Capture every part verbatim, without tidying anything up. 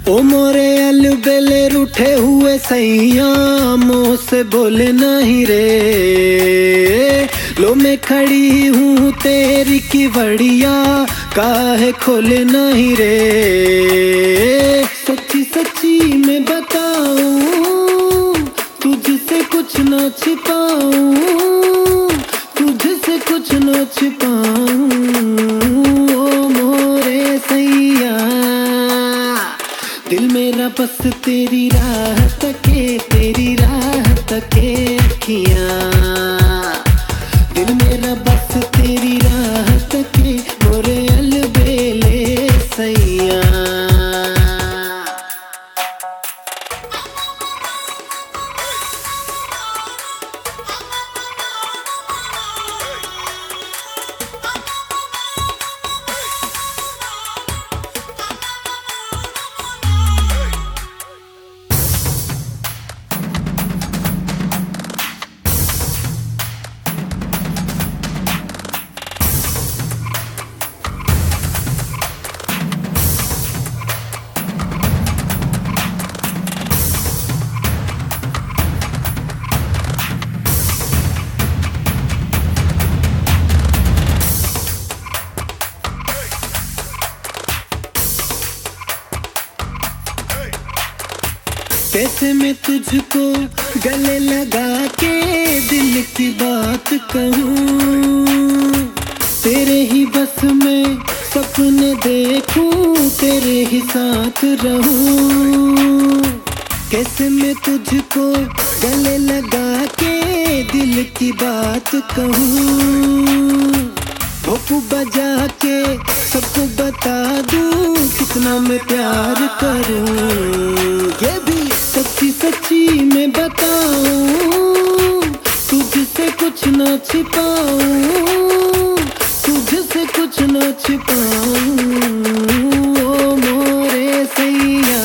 ओ मोरे अलबेले रूठे हुए सैया मुँह से बोले नहीं रे। लो मैं खड़ी हूँ तेरी की बड़िया काहे खोले नहीं रे। सच्ची सच्ची मैं बताऊं तुझसे कुछ न छिपाऊं, तुझसे कुछ न छिपाऊं। ओ मोरे सैया दिल मेरा बस तेरी राह तके, तेरी राह तके अखियां। दिल मेरा बस तेरी राह तके मोरे अलबेले सैया। कैसे मैं तुझको गले लगा के दिल की बात कहूँ, तेरे ही बस में सपने देखूं, तेरे ही साथ रहूं। कैसे मैं तुझको गले लगा के दिल की बात कहूँ, भोपू बजा के सबको बता दूं कितना मैं प्यार करूं। ये भी सच्ची सच्ची मैं बताऊं तुझसे कुछ न छिपाऊं, तुझसे कुछ न छिपाऊं। ओ मोरे सैया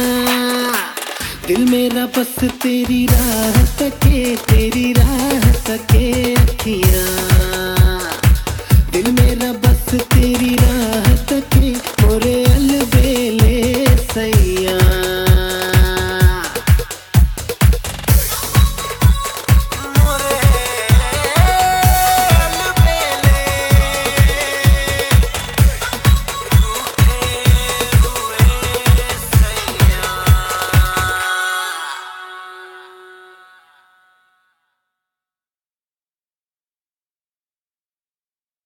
दिल मेरा बस तेरी राह तके, तेरी राह तके अखियां। दिल मेरा बस तेरी राह तके मोरे अलबेले सैया।